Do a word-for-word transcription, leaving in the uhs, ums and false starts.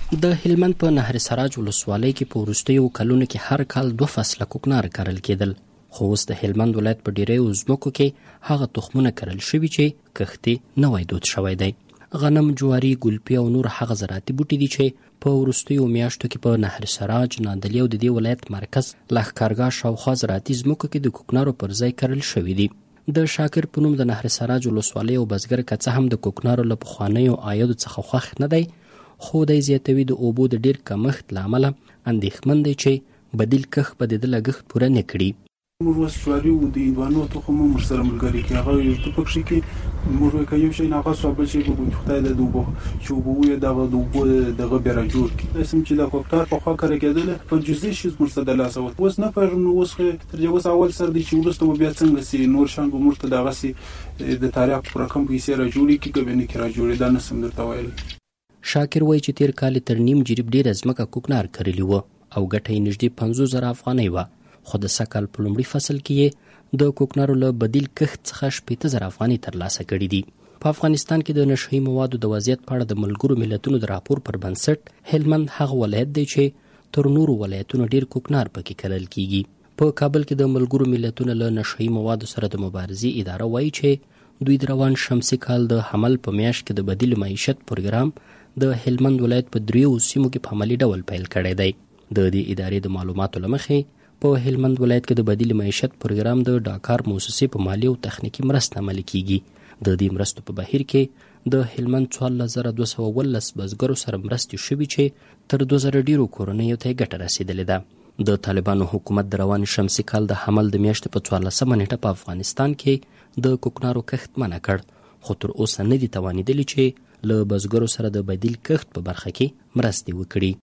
د هلمند په نهر سراج ولسوالۍ کې په وروستیو کلونو کې هر کال دوه فصله کوکنار کرل کېدل، خو اوس د هلمند ولایت په ډیریو ځمکو کې هغه تخمونه کرل شوي چې کښتې نوی دود شوی دی. غنم، جواري، ګلپي او نور هغه زراعتي بوټي دي چې په وروستیو میاشتو کې په نهر سراج، نادعلي او د دې ولایت مرکز لښکرګاه شاوخوا زراعتي ځمکو کې د کوکنارو پر ځای کرل شوي دي. د شاکر په نوم د نهر سراج ولسوالۍ او بزګر که څه هم د کوکنارو له پخوانیو عایدو څخه خوښ نه دی، خو دی زیاتوي د اوبو د ډیر کمښت له امله اندېښمن دی چې بدیل کښت به د ده لګښت پوره نه کړي. موږ اوس جواري و د هندوانو تخم هم ورسره ملګري کړي، هغه ته پکښې کې موږ وایو که یو شی ناقص شو بل شی به وایو خدای د اوبو چې اوبه ووایو دغه د اوبو دغه بیا راجوړ کړي. داسې چې د کوکنار پخوا کره کېدله په جزئي شي موږ ته د لاسه وت، اوس نه پوهېږم نو اوس تر دې اوس اول سر دی چې وروسته به بیا څنګه سي نور شیان به موږ ته دغسې د تاریخ په رقم پیسې راجوړې کړي که به نه کړي راجوړې، دا نشم درته ویلی. شاکر وایي چې تیر کال تر نیم جریب ډیره ځمکه کوکنار کرلي وه او ګټه یې نږدې پنځوس زره افغانۍ وه، خو د سږ کال په لومړي فصل کې یې د کوکنارو له بدیل کښت څخه شپېته زره افغانۍ ترلاسه کړي دي. په افغانستان کې د نشهیي موادو د وضعیت په اړه د ملګرو ملتونو د راپور پر بنسټ هلمند هغه ولایت دی چې تر نورو ولایتونو ډیر کوکنار پکې کرل کیږي. په کابل کې د ملګرو ملتونو له نشهیي موادو سره د مبارزې اداره وایي چې دوی د روان شمسي کال د حمل په میاشت کې د بدیل معیشت پروګرام د هلمند ولایت په دریو سیمو کې په عملي ډول پیل کړی دی. د دې ادارې د معلوماتو له مخې په هلمند ولایت کې د بدیل معیشت پروګرام د ډاکار موسسې په مالي او تخنیکي مرسته عملي کیږي. د دې مرستو په بهیر کې د هلمند څوارلس زره دوه سوه اوولس بزګرو سره مرستې شوي چې تر دوه زره ډیرو کورنیو ته یې ګټه رسېدلې ده. د طالبانو حکومت د روان شمسي کال د حمل د میاشتې په څوارلسمه نیټه په افغانستان کې د کوکنارو کښت منع کړ، خو تر اوسه نه دي توانېدلي چې له بزګرو سره د بدیل کښت په برخه کې مرستې وکړي.